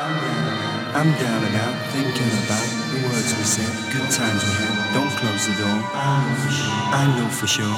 I'm down and out, thinking about the words we said, good times we had. Don't close the door. I know for sure.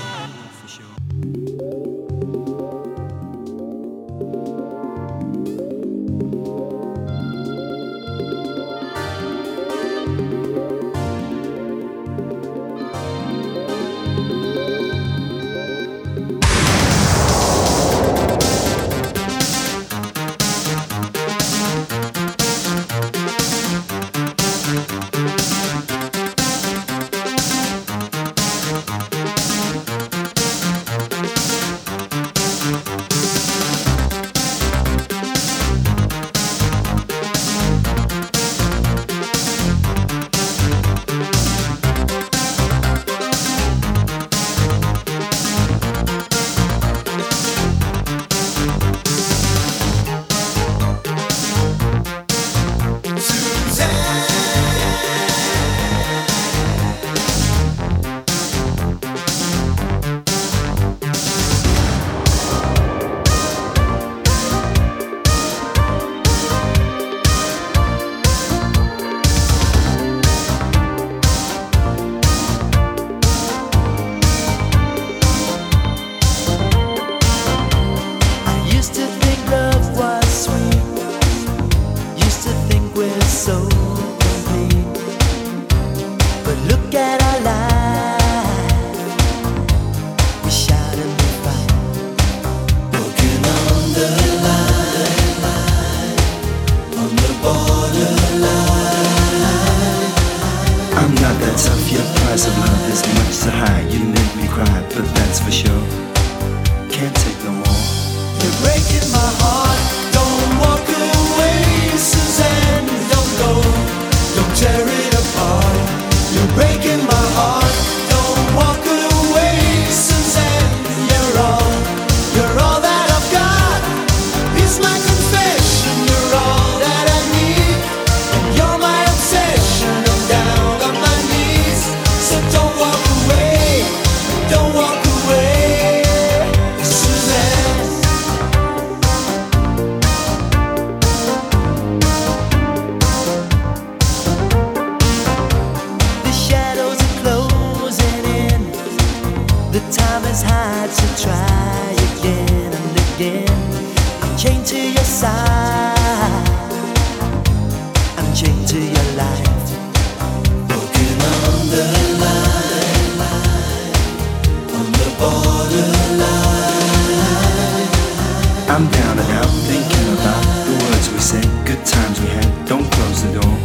I'm down and out, thinking about the words we said, good times we had. Don't close the door.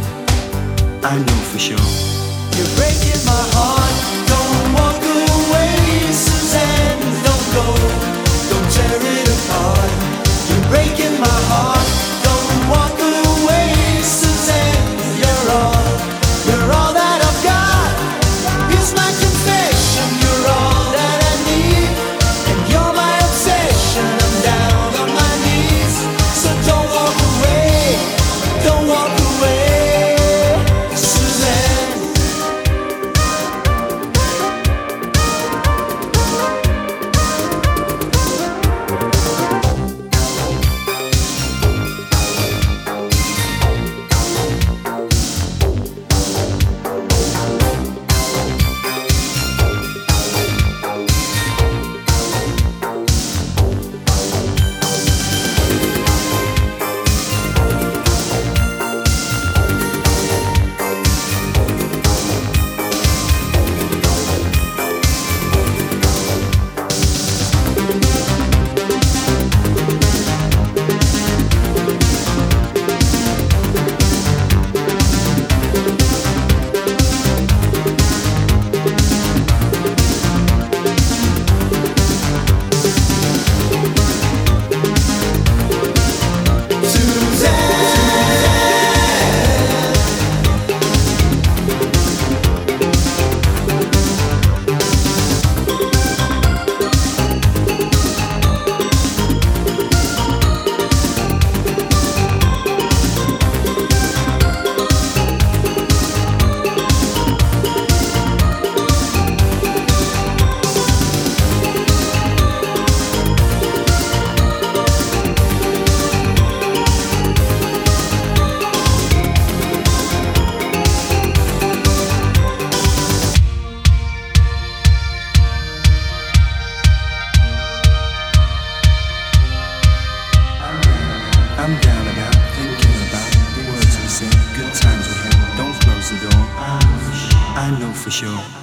I know for sure. You're breaking my heart. Don't walk away, Suzanne. Don't go. Don't tear it apart. You're breaking my heart. Don't walk away, Suzanne. You're all that I've got. Here's my confession. You're all that I need, and you're my obsession. I'm down on my knees, so don't walk away. Don't walk away, Suzanne. show.